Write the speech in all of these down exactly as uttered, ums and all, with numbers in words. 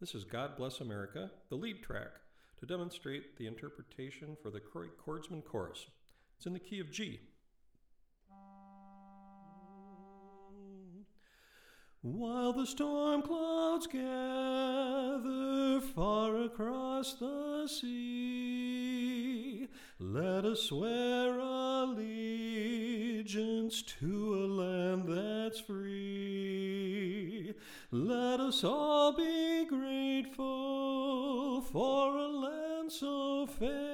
This is God Bless America, the lead track, to demonstrate the interpretation for the Croy Chordsman Chorus. It's in the key of G. While the storm clouds gather far across the sea, let us swear allegiance to a land that's free. Let us all be grateful for a land so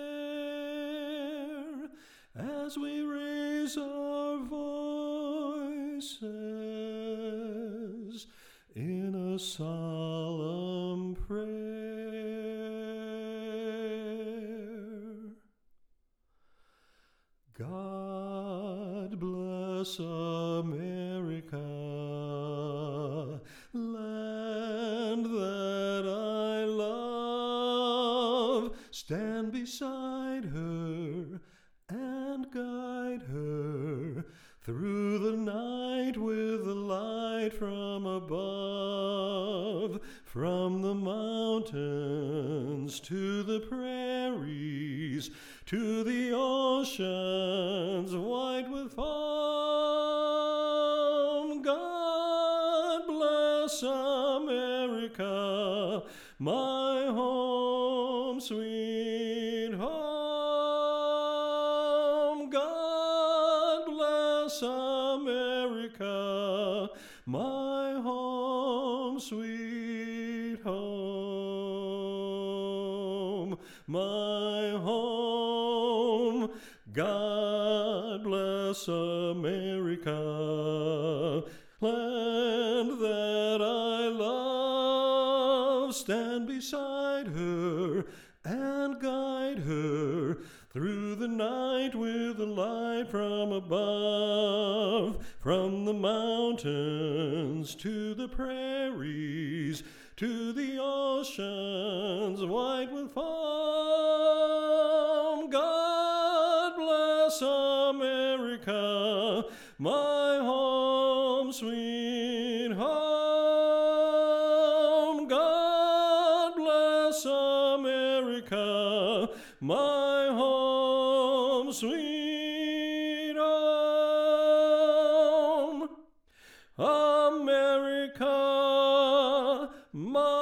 fair, as we raise our voices in a solemn prayer. God bless America, land that I love. Stand beside her and guide her through the night with the light from above, from the mountains to the prairies, to the oceans white with foam. God bless America, my home, sweet home. God bless America, my home, sweet home, my home. God bless America, land that I love. Stand beside her and guide her through the night with the light from above, from the mountains to the prairies, to the oceans white with foam. God bless America, my home, sweet home. God bless America, my home, sweet home. America, my